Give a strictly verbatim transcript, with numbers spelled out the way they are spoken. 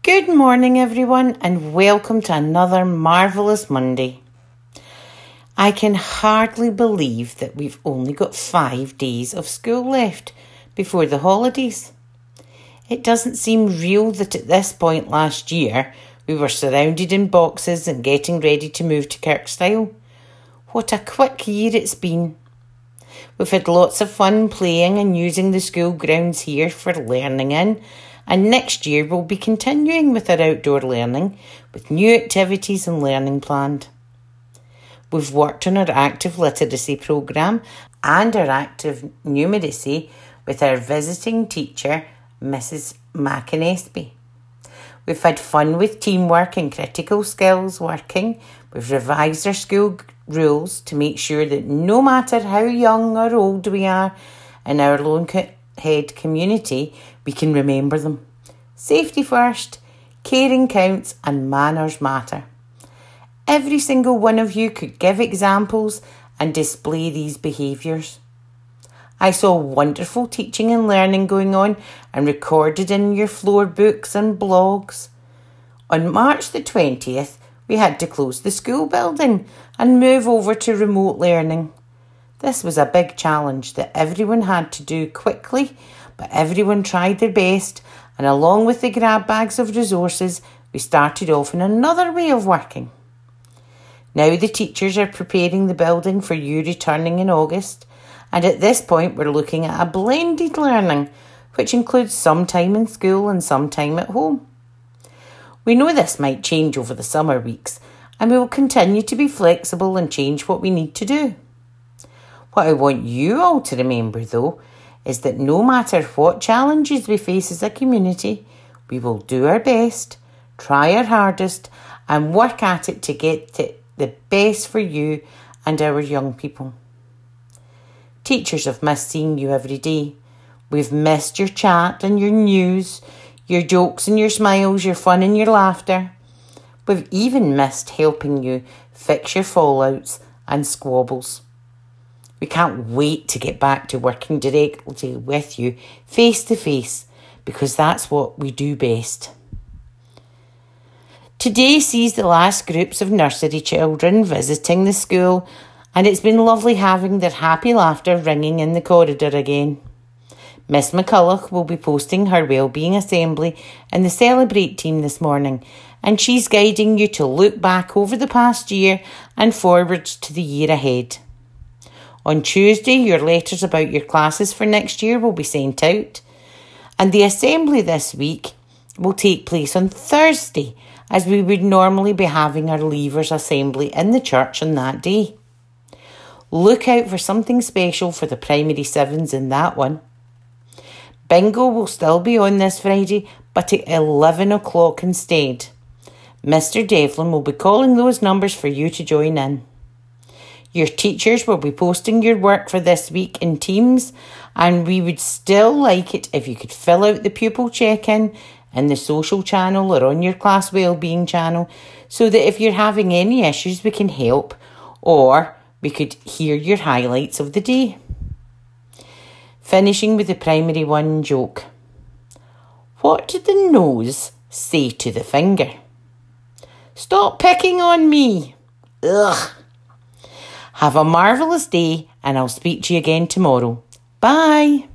Good morning, everyone, and welcome to another marvellous Monday. I can hardly believe that we've only got five days of school left before the holidays. It doesn't seem real that at this point last year we were surrounded in boxes and getting ready to move to Kirkstyle. What a quick year it's been. We've had lots of fun playing and using the school grounds here for learning in, and next year we'll be continuing with our outdoor learning with new activities and learning planned. We've worked on our active literacy programme and our active numeracy with our visiting teacher, Missus McInnesby. We've had fun with teamwork and critical skills working. We've revised our school rules to make sure that no matter how young or old we are in our Loanhead community, we can remember them. Safety first, caring counts, and manners matter. Every single one of you could give examples and display these behaviours. I saw wonderful teaching and learning going on and recorded in your floor books and blogs. On March the twentieth, we had to close the school building and move over to remote learning. This was a big challenge that everyone had to do quickly, but everyone tried their best, and along with the grab bags of resources, we started off in another way of working. Now the teachers are preparing the building for you returning in August, and at this point we're looking at a blended learning, which includes some time in school and some time at home. We know this might change over the summer weeks, and we will continue to be flexible and change what we need to do. What I want you all to remember, though, is that no matter what challenges we face as a community, we will do our best, try our hardest, and work at it to get to the best for you and our young people. Teachers have missed seeing you every day. We've missed your chat and your news, your jokes and your smiles, your fun and your laughter. We've even missed helping you fix your fallouts and squabbles. We can't wait to get back to working directly with you face to face, because that's what we do best. Today sees the last groups of nursery children visiting the school, and it's been lovely having their happy laughter ringing in the corridor again. Miss McCulloch will be posting her wellbeing assembly in the Celebrate team this morning, and she's guiding you to look back over the past year and forwards to the year ahead. On Tuesday, your letters about your classes for next year will be sent out, and the assembly this week will take place on Thursday, as we would normally be having our Leavers assembly in the church on that day. Look out for something special for the primary sevens in that one. Bingo will still be on this Friday, but at eleven o'clock instead. Mister Devlin will be calling those numbers for you to join in. Your teachers will be posting your work for this week in Teams, and we would still like it if you could fill out the pupil check-in in the social channel or on your class wellbeing channel, so that if you're having any issues we can help, or we could hear your highlights of the day. Finishing with the primary one joke. What did the nose say to the finger? Stop picking on me. Ugh. Have a marvellous day, and I'll speak to you again tomorrow. Bye.